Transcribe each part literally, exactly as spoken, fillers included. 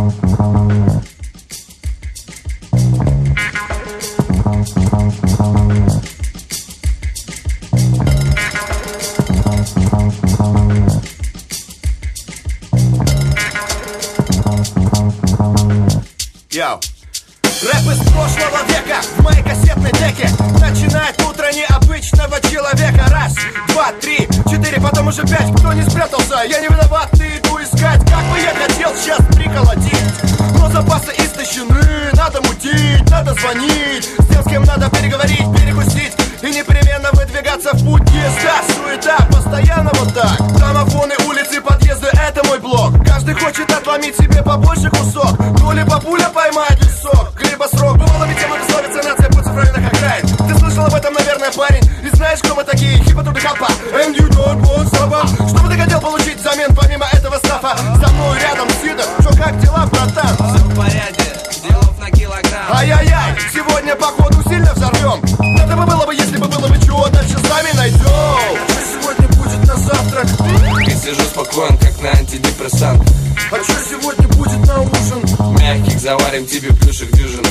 Йоу. Рэп из прошлого века в моей кассетной деке начинает утро необычного человека. Раз, два, три, четыре, потом уже пять. Кто не спрятался, я не виноват, ты иду искать. Как бы я хотел сейчас приколотить, но запасы истощены. Надо мутить, надо звонить, с тем, с кем надо переговорить, перекусить и непременно выдвигаться в путь. Езда, суета, постоянно вот так. Домофоны, улицы, подъезды, это мой блог. Каждый хочет отломить себе побольше кусок. Ну либо пуля поймает лесок, либо срок. Бывало ведь тема весловица, нация путь цифровых окраин. Ты слышал об этом, наверное, парень. И знаешь, кто мы такие? Хипа тут и хапа. And you don't want stop. Что бы ты хотел получить взамен помимо этого стафа? За мной рядом Сидор. Чё, как дела, братан? Все в порядке, делов на килограмм. Ай-яй-яй, сегодня походу сильно взорвем. Надо бы было бы, если бы было бы чего, дальше сами найдем. Что сегодня будет на завтрак? Я сижу спокоен, как на антидепрессант. А что сегодня будет на ужин? Мягких заварим тебе плюшек дюжину.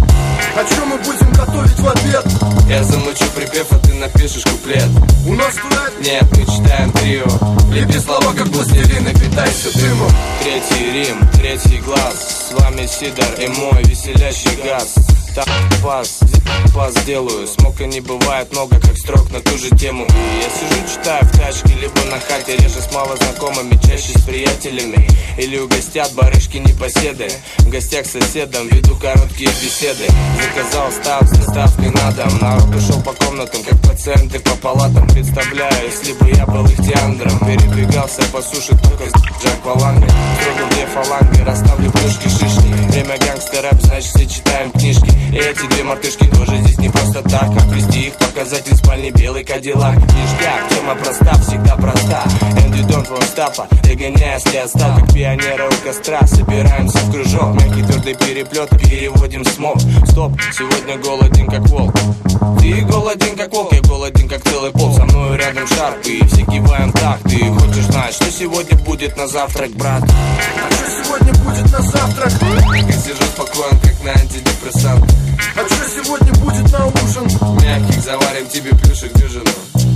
А что мы будем готовить в обед? Я замучу припев, а ты напишешь куплет. У нас дуэт? Нет, мы читаем трио. Лепи слова, как пластилин, и питайся дымом. Третий Рим, третий глаз. С вами Сидор и мой веселящий газ. Так, пас, пас делаю. Смока не бывает много, как строк на ту же тему. И я сижу, читаю в тачке, либо на хате. Реже с малознакомыми, чаще с приятелями. Или угостят барышки непоседы. В гостях с соседом веду короткие беседы. Заказал став с доставкой на дом. Народ ушел по комнатам, как пациенты по палатам. Представляю, если бы я был их теандром. Передвигался по суше только с джаквалангой. Строго две фаланги, расставлю плюшки шишки. Время гангстер-рэп, значит все читаем книжки. И эти две мартышки тоже здесь не просто так. Как вести их, показатель спальни, белый кадиллак. Ништяк, тема проста, всегда проста. And you don't want stop, догоняя след стал. Как пионеры у костра, собираемся в кружок. Мягкий твердый переплет, переводим смог. Стоп, сегодня голоден как волк. Ты голоден как волк, я голоден как целый пол. Со мною рядом шарп, и все киваем так. Ты хочешь знать, что сегодня будет на завтрак, брат? А что сегодня будет на завтрак? Я сижу спокоен, как на антидепрессант. А что сегодня будет на ужин? Мягких заварим тебе плюшек дюжину.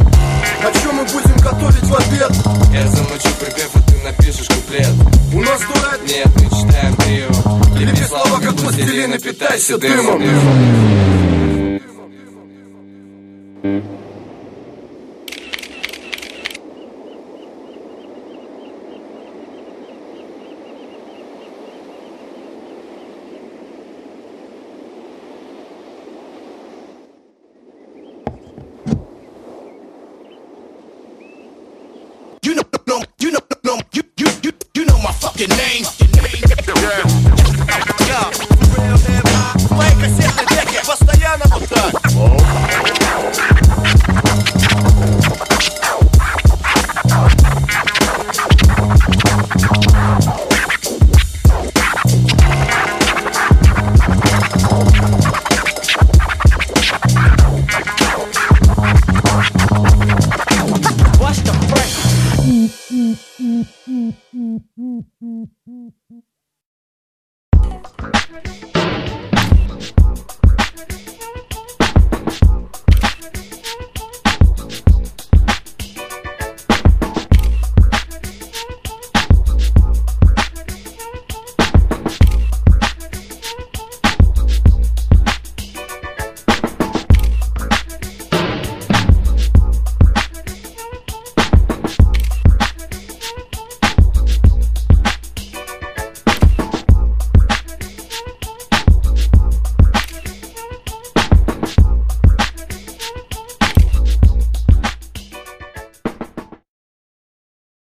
А что мы будем готовить в обед? Я замучу припев, а ты напишешь куплет. У нас дуэт? Нет, мы читаем трио. Лепи слова, как пластилин, и питайся дымом. дымом.